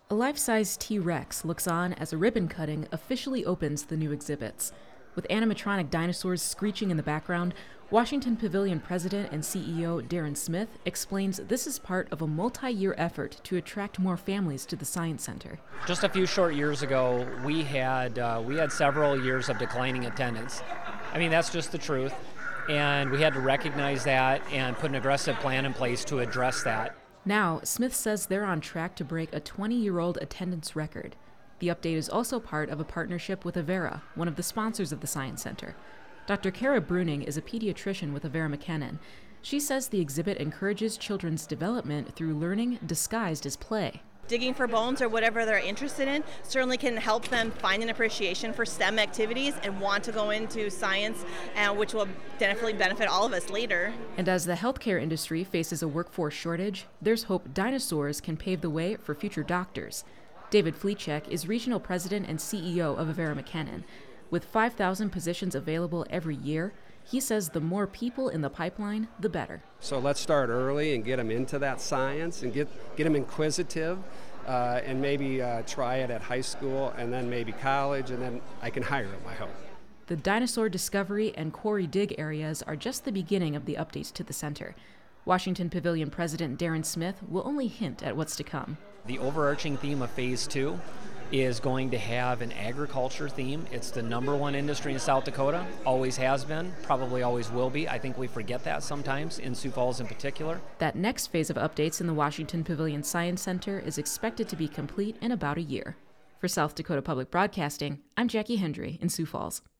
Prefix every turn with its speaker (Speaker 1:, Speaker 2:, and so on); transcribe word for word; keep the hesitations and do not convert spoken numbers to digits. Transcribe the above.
Speaker 1: A life-size T-Rex looks on as a ribbon cutting officially opens the new exhibits. With animatronic dinosaurs screeching in the background, Washington Pavilion president and C E O Darren Smith explains this is part of a multi-year effort to attract more families to the Science Center.
Speaker 2: Just a few short years ago, we had uh, we had several years of declining attendance. I mean, that's just the truth, and we had to recognize that and put an aggressive plan in place to address that.
Speaker 1: Now, Smith says they're on track to break a twenty-year-old attendance record. The update is also part of a partnership with Avera, one of the sponsors of the Science Center. Doctor Kara Bruning is a pediatrician with Avera McKinnon. She says the exhibit encourages children's development through learning disguised as play.
Speaker 3: Digging for bones or whatever they're interested in certainly can help them find an appreciation for STEM activities and want to go into science, uh, which will definitely benefit all of us later.
Speaker 1: And as the healthcare industry faces a workforce shortage, there's hope dinosaurs can pave the way for future doctors. David Fleechek is regional president and C E O of Avera McKinnon. With five thousand positions available every year, he says the more people in the pipeline, the better.
Speaker 4: So let's start early and get them into that science and get, get them inquisitive uh, and maybe uh, try it at high school and then maybe college, and then I can hire them, I hope.
Speaker 1: The dinosaur discovery and quarry dig areas are just the beginning of the updates to the center. Washington Pavilion President Darren Smith will only hint at what's to come.
Speaker 2: The overarching theme of Phase two is going to have an agriculture theme. It's the number one industry in South Dakota, always has been, probably always will be. I think we forget that sometimes, in Sioux Falls in particular.
Speaker 1: That next phase of updates in the Washington Pavilion Science Center is expected to be complete in about a year. For South Dakota Public Broadcasting, I'm Jackie Hendry in Sioux Falls.